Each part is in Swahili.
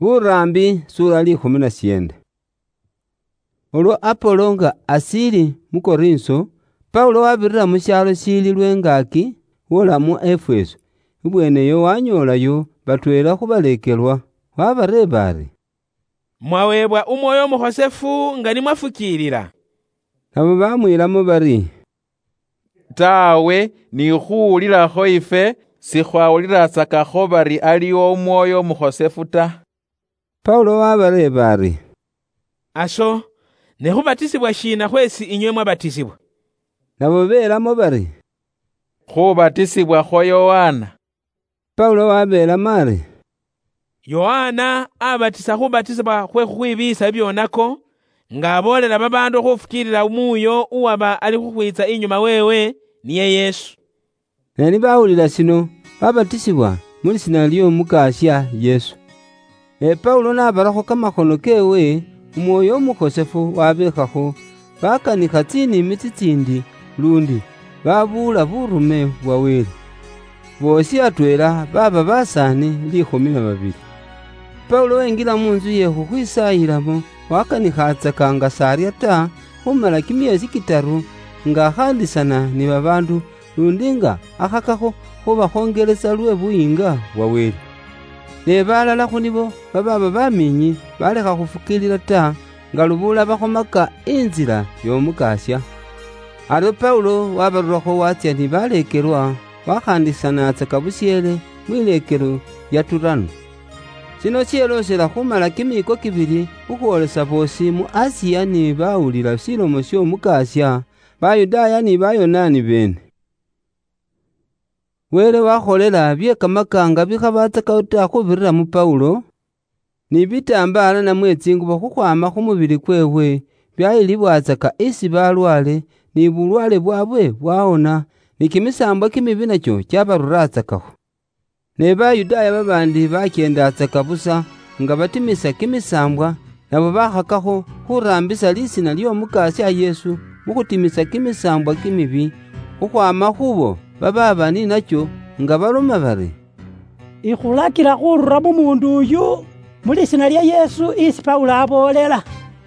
Burambi sura 19. Olwo Apolo nga asili mu Korinso, Paulo wabirira mu syalo sili lw'engaki wola mu Efeso. Ibweneyo wanyolayo batwela khubalekelwa, wabareba ari, "Mwaweebwa Umwoyo Umukhosefu nga nimwafukilila?" Nabo bamwilamo bari, "Tawe, ni khuwulilakho ife sikhwawulilatsakakho bari aliwo Umwoyo Umukhosefu ta." Paulo wabareba ari, "Aso, ne khubatisibwa shina khwesi inywe mwabatisibwa?" Nabo belamo bari, "Khubatisibwa khwa Yohana." Paulo wabelamo ari, "Yohana abatisa khubatisibwa khwe khukhwibisa ibyonako, nga abolela babandu khufukilila umuyo uwaba ali khukhwitsa inyuma wewe, niye Yesu." Ne nibawulila sino, babatisibwa mu lisina ly'Omukasya Yesu. Ne Paulo nabarakho kamakhono kewe, Umwoyo Umukhosefu wabekhakho, bakanikha tsinimi tsitsindi lundi babula burume bwa Wele. Bosi atwela baba basani 12. Paulo wengila munzu ye khukhwisayilamo, wakanikhatsakanga sarya ta khumala kimyesi 3 nga akhandisana ni babandu, lundi nga akhakakho khubakhongelesa lwe buyinga bwa Wele. Ne balala khunibo bababa baminyi balekha khufukilila ta, nga lubula bakhomaka inzila y'Omukasya. Aryo Paulo wabarurakho watsya ni balekelwa, wakhandisanatsaka busyele mwilekelo lya Turano. Sino syelosela khumala kimiko 2 khukhwolesa bosi mu Asiya ni bawulila silomo sy'Omukasya, Bayudaya ni Bayonani bene. Wele wakholela bye kamakanga bikhabatsakawo ta khubirira mu Paulo, ni bitambala namwe tsingubo khukhwama khumubili kwewe byayilibwatsaka isi balwale, ni bulwale bwabwe bwawona, ni kimisambwa kimibi nakyo kyabaruratsakakho. Ne Bayudaya babandi bakyendatsaka busa nga batimisa kimisambwa, nabo bakhakakho khurambisa lisina ly'Omukasya Yesu mukhutimisa kimisambwa kimibi khukhwama khubo bababa ni nakyo, nga baloma bari, "Ikhulakila khurura mumundu uyu mu lisina lya Yesu isi Paulo abolela."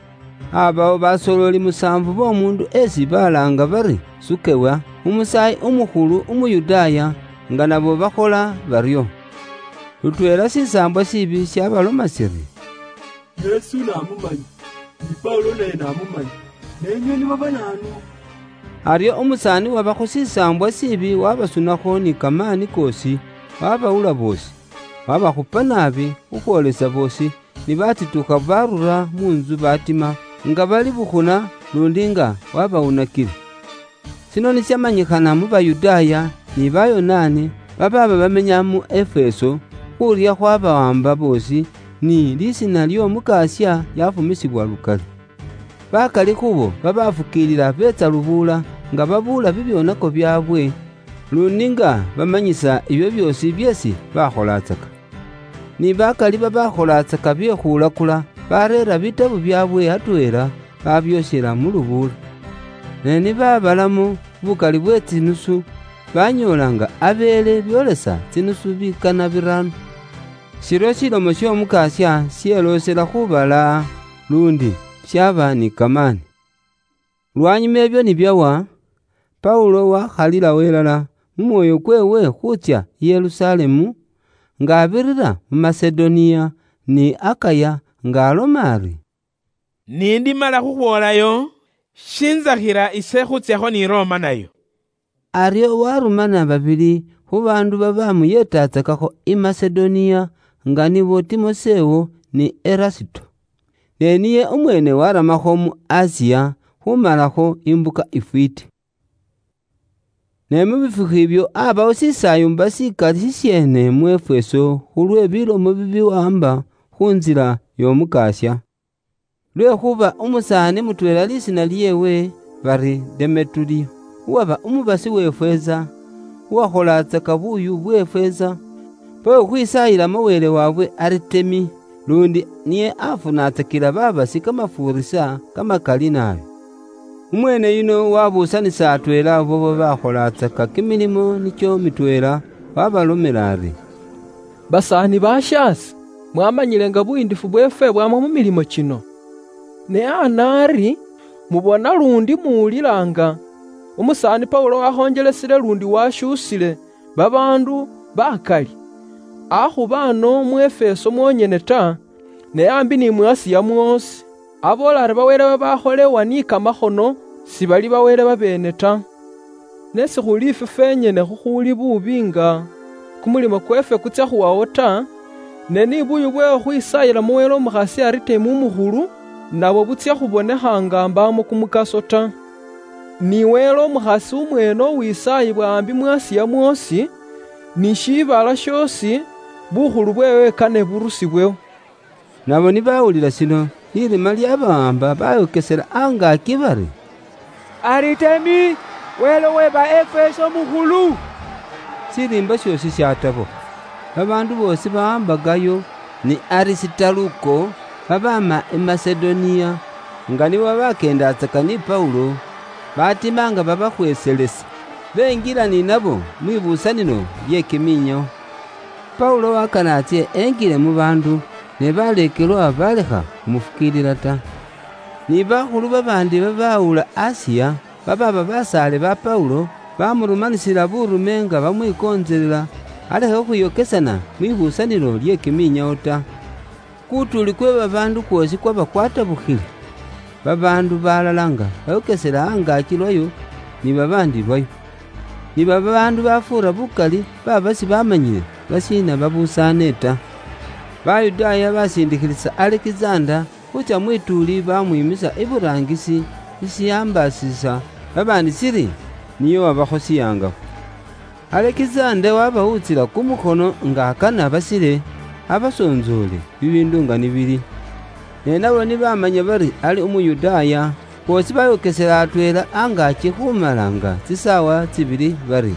Abawo basololi 7 b'omundu esi balanga bari Sukewa, umusayi umukhulu Umuyudaya, nga nabo bakhola baryo. Lutwela sisambwa sibi syabaloma siri, "Yesu namumanyi, ni Paulo naye namumanyi, nenywe ni babananu?" Aryo umusani wabakho sisambwa sibi wabasunakho ni kamani kosi, wabawula bosi, wabakhupa nabi khukhwolesa bosi, ni batituka barura munzu batima, nga bali bukhuna, lundi nga wabawunakile. Sino nisyamanyikhana mu Bayudaya ni Bayonani bababa bamenya mu Efeso, khurya khwabawamba bosi, ni lisina ly'Omukasya lyafumisibwa lukali. Bakali khubo babafukilila betsa lubula, nga babula bibyonako byabwe, lundi nga bamanyisa ibyo byosi byesi bakholatsaka. Ni bakali babakholatsaka byekhulakula barera bitabu byabwe atwela babyosyela mu lubula. Ne nibabalamo bukali bwe tsinusu, banyolanga abele byolesa tsinusu bikana 5. Shiro shilomo sy'Omukasya syelosela khubala, lundi syaba ni kamani. Lwanyuma ebyo nibyawa, Paulo wakhalila welala mumwoyo kwewe khutsya Yerusalemu, nga abirira mu Masedoniya ni Akaya, nga aloma ari, "Nindimala khukhwolayo, shinzakhila ise khutsyakho ni Roma nayo." Aryo warumana 2 khu bandu babamuyetatsakakho i Masedoniya, nga nibo Timosewo ni Erasito. Ne niye umwene waramakho mu Asiya khumalakho imbuka ifwiti. Ne mu bifukho ibyo abawo sisayumba sikali sisyene mu Efeso khulwe bilomo bibiwamba khunzila y'Omukasya. Lwekhuba umusani mutwela lisina lyewe bari Demetuliyo, uwaba umubasi wefeza, uwakholatsaka buyu bwefeza, pwe khwisayilamo wele wabwe Aritemi, lundi niye afunatsakila babasi kamafurisa kamakali nabi. Umwene yuno wabusanisa atwela bobo bakholatsaka kimilimo nikyo mitwela, wabalomela ari, "Basani bashasi, mwamanyilenga bwindifu bwefe bwama mu milimo kino. Ne anari mubona lundi muwulilanga umusani Paulo wahonjelesile lundi washusile babandu bakali. Akhuba ano mu Efeso mwonyene ta, ne ambi ni mu Asiya mwosi. Abolare bawele babakholewa ni kamakhono si bali bawele babene ta. Nesi khuli ife fenyene khukhuli bubi nga kumulimo kwefe kutsa khuwawo ta, ne ni buyu bwewe khwisayila muwele omukhasi Aritemi umukhulu nabo butya khubonekhanga mbamo kumukaso ta. Ni wele omukhasi umweno wisayibwa ambi mu Asiya mwosi, ni shibala shosi bukhulu bwewe kane burusibwewo. Nabo ni bawulila sino, lilima lyabawamba bayokesela angaki bari, Aritemi, wele we ba Efeso mukhulu. silimba shosi shatabo. Babandu bosi bawambagayo ni Arisitaluko babama Macedonia, nga nibo bakendatsaka ni Paulo, batimanga babakhweselesa, bengila ni nabo mwibusanilo lye kiminyawo. Paulo wakanatye engile mu bandu, ne balekelwa balekha kumufukilila ta. Ni bakhulu babandi babawula Asiya bababa basale ba Paulo bamurumanisila burume nga bamwikonzelela alekhe khuyokesana mwibusanilo lye kiminyawo ta. Kutuli kwe babandu kwosi kwabakwatabukhile. Babandu balalanga bayokesela angaki lwayo ni babandi lwayo. Ni babandu bafura bukali baba sibamanyile basina babusane ta. Bayudaya basindikhilisa Alexander khucha mwituli bamwimisa iburangisi isiyambasisa babandi siri niyo wabakhosiyangakho. Alexander wabawutsila kumukhono nga akana basile abasonzole bibindu nga nibili. Nenabo nibamanya bari ali umuyudaya, bosi bayokesela atwela angaki khumalanga tsisawa tsibili bari,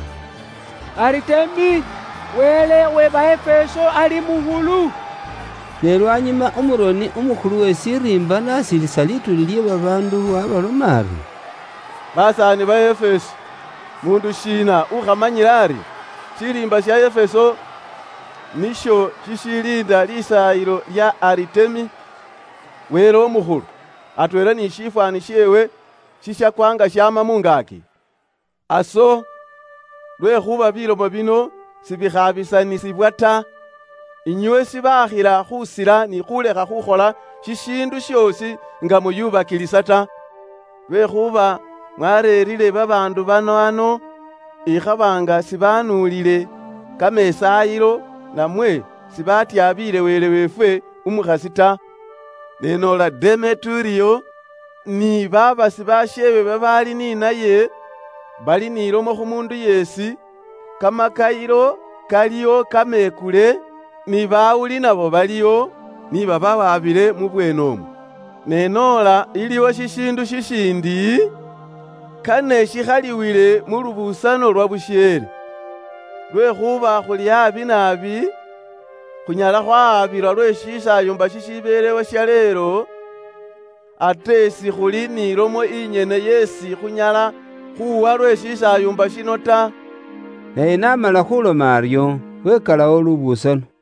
Aritemi, wele we ba Efeso ali mukhulu. Ne lwanyuma umuroni umukhulu we sirimba nasilisa lituli lye babandu abaloma ari, basani ba Efeso, mundu shina ukhamanyila ari sirimba sya Efeso nisho shishilinda lisayilo lya Aritemi wele omukhulu, atwela ni shifwani shewe shishakwanga shama mungaki. Aso lwekhuba bilomo bino sibikhabisanisibwa ta, inywe sibakhila khusila ni khulekha khukhola shishindu shosi nga muyubakilisa ta. Lwekhuba mwarerile babandu bano ano ikhabanga sibanulile kamesayilo, namwe sibatyabile wele wefwe umukhasi ta. Nenola Demetrio ni babasi bashewe babali ni naye bali nilomo khumundu yesi, kamakayilo kaliyo kamekule, ni bawuli nabo baliyo ni babawabile mu bwenomu. Nenola iliwo shishindu shishindi kane shikhaliwile mu lubusano lwa bushere. Lwekhuba khuli abi nabi khunyala khwabilwa lwe shisayumba shishibelewo sha lero, ate si khuli nilomo inyene yesi khunyala khuwa lwe shisayumba shino ta. naye namala khuloma aryo wekalawo lubusano.